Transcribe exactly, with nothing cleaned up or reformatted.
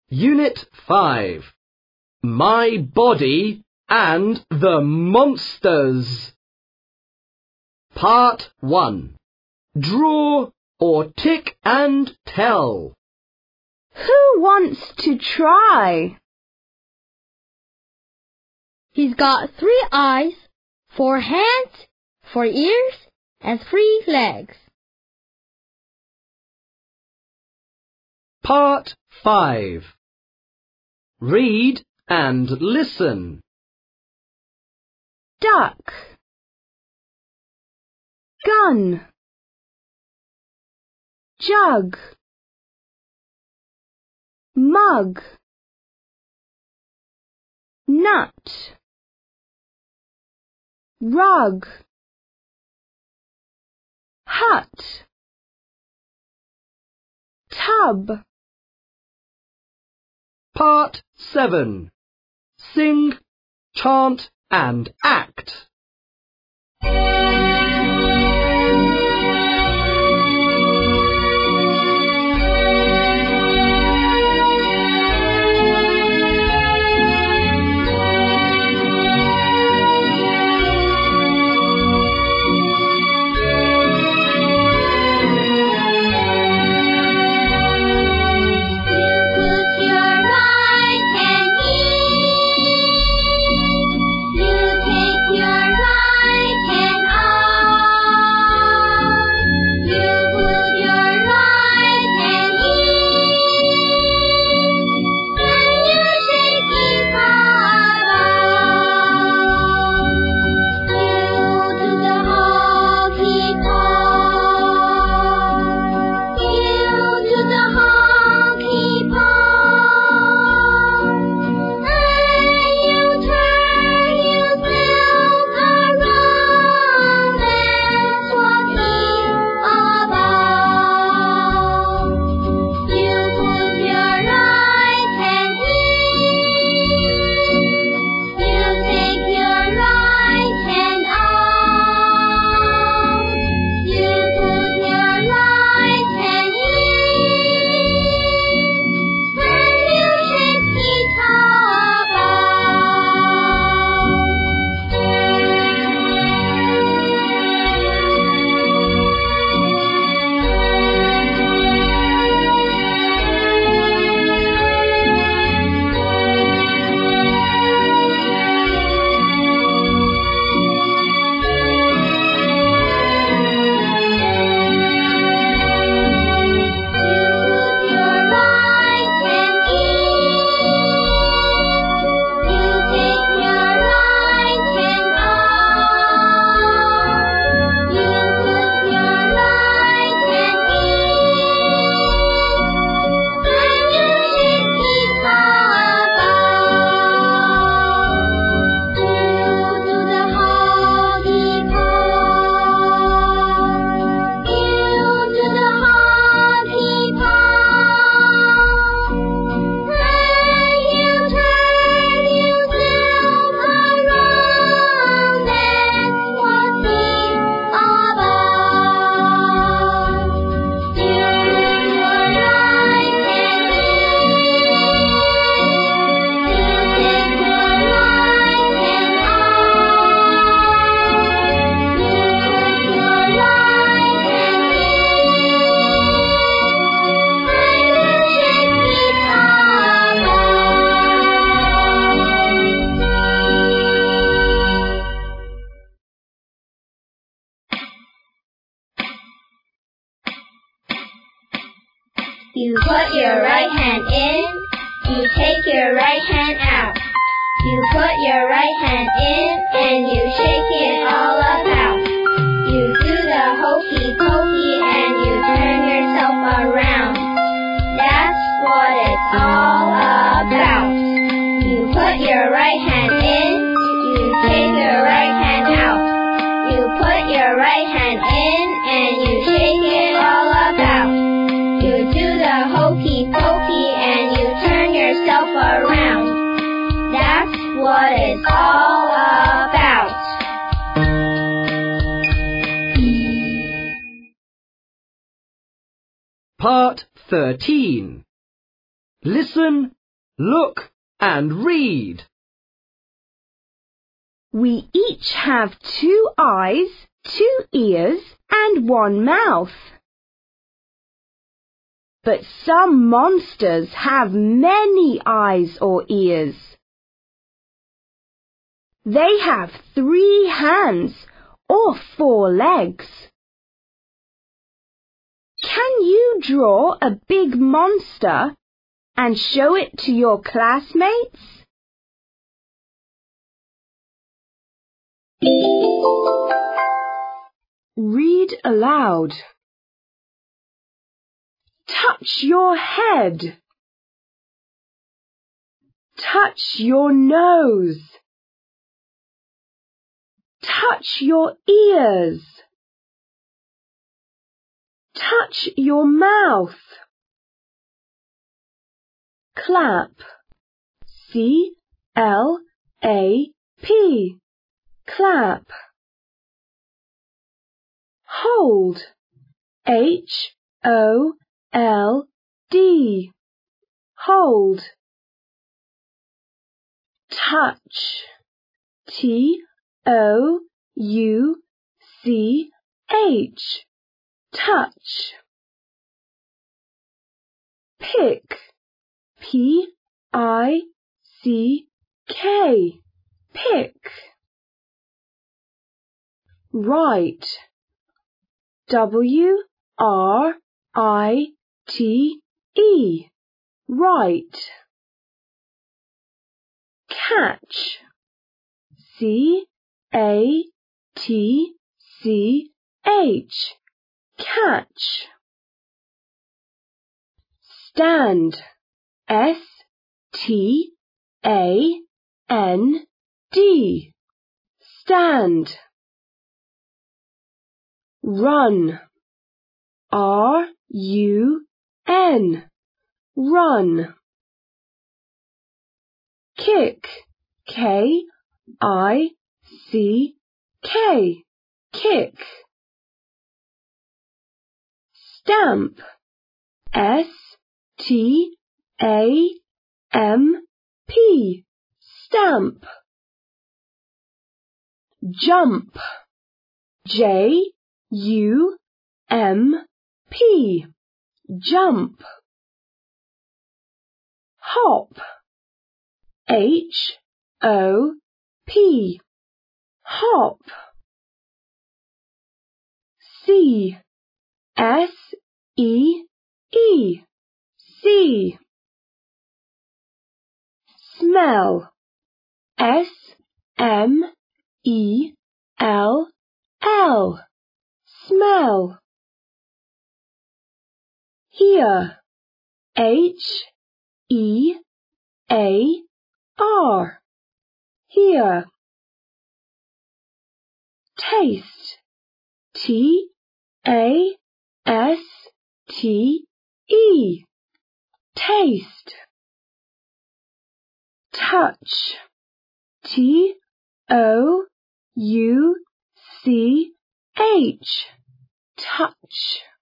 Unit five. My Body and the Monsters. Part one. Draw or tick and tell. Who wants to try? He's got three eyes, four hands, four ears, and three legs. Part five. Read and listen. Duck, gun, jug, mug, nut, rug, hut, tub. Part seven. Sing, chant and act. You put your right hand in, you take your right hand out. You put your right hand in and you shake it all about. You do the hokey pokey and you turn yourself around. That's what it's all about. You put your right hand in, you take your right hand out. You put your right hand in and you shake it all about. You do the hokey pokey and you turn yourself around. That's what it's all about. Part thirteen. Listen Look and read. We each have two eyes, two ears, and one mouth. But some monsters have many eyes or ears. They have three hands or four legs. Can you draw a big monster and show it to your classmates? Read aloud. Touch your head. Touch your nose. Touch your ears. Touch your mouth. Clap. C L A P. Clap. Hold. H O L D. Hold. Touch. T O U C H. Touch. Pick. P I C K. Pick. Write. W R I T E. Write. Catch. C A T C H. Catch. Stand. S T A N D. Stand. Run. R U N. Run. Kick. K I C K. Kick. Stamp. S T A M P. Stamp. Jump. J U M P. Jump. Hop. H O P. Hop. C S E E. See. Smell. S M E L L. Smell. Hear. H E A R. Hear. Taste. T A S T E. Taste. Touch. T O U C H. Touch.